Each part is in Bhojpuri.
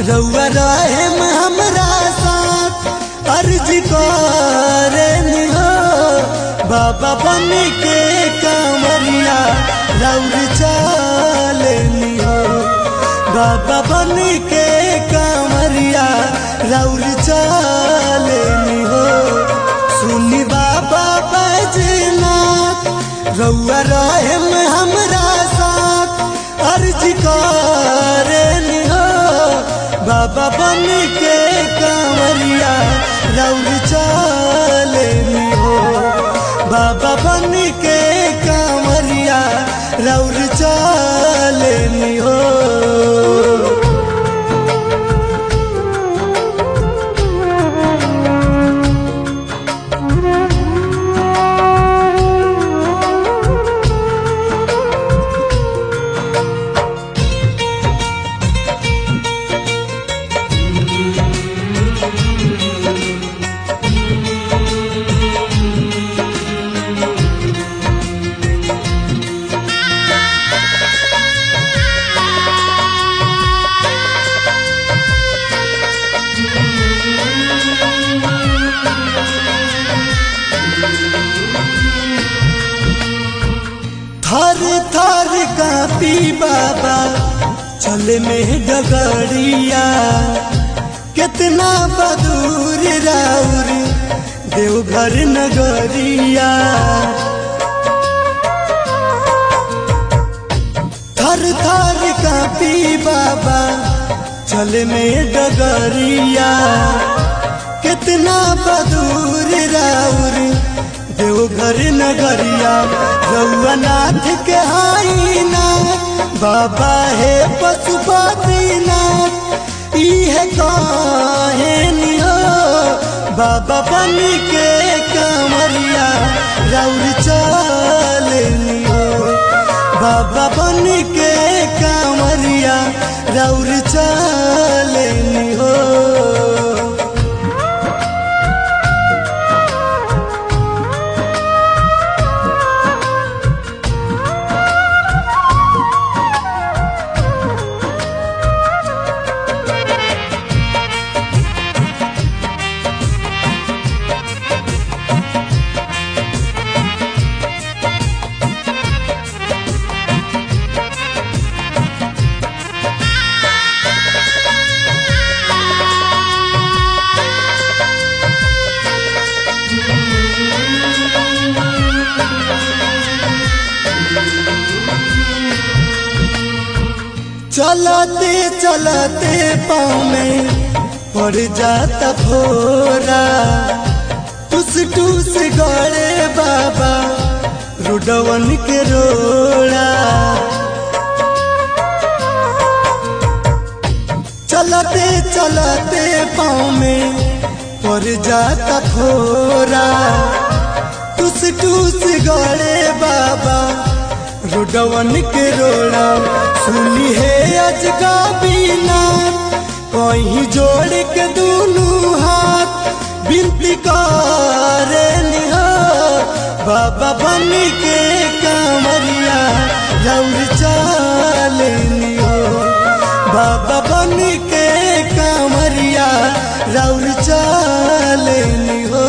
रउआ रहे हमरा साथ अर्ज करे हो बाबा बन के कांवरिया राउर चले हो बाबा बन के कांवरिया राउर चले हो। सुनी बाबा बैजनाथ रउआ रहे हमरा साथ अर्ज करे हो बाबा बन के कांवरिया राउर चले हो बाबा बन के कांवरिया राउर चले हो। थर थर कांपी बाबा चले में डगरिया कितना बदूर राउर देवघर नगरिया। थर थर कांपी बाबा चले में डगरिया कितना बदूर राउर देवघर नगरिया। रउआ नाथ के हाई नाथ बाबा है पशुपतिनाथ इहे कहे हो बाबा बन के कांवरिया राउर चले हो बाबा बन के कांवरिया राउर चले हो। चलते चलते पाँव में पड़ जाता फोरा टूस टूस गड़े बाबा रुडवन के रोड़ा। चलते चलते पाँव में पड़ जाता फोरा टूस टूस गड़े बाबा रुडवन के रोड़ा। सुनी है अजगा बिना कहीं जोड़ के दोनों हाथ बिनती करे हो बाबा बन के कांवरिया राउर चले हो बाबा बन के कांवरिया राउर चले हो।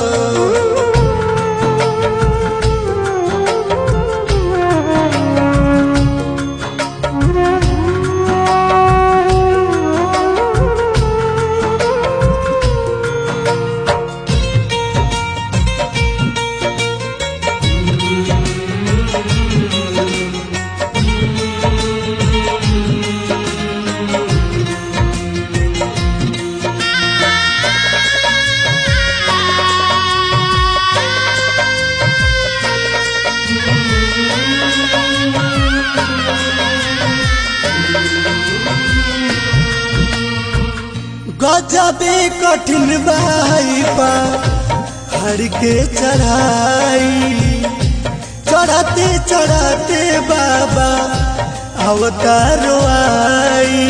गजबे कठिन भाई पा हर के चढ़ाई चढ़ाते चढ़ाते बाबा अवतारो आई।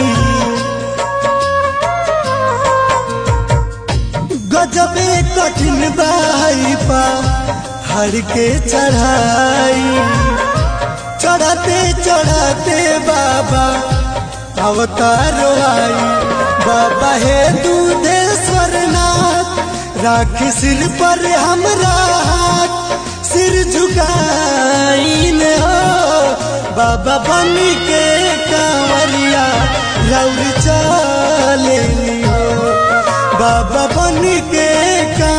गजबे कठिन भाई पा हर के चढ़ाई चढ़ाते चढ़ाते बाबा अवतारो आई। बाबा हे दूधेश्वर नाथ राख सिर पर हमरा हाथ, सिर झुकाइन हो बाबा बन के कांवरिया रौर चलेनी हो, बाबा बन के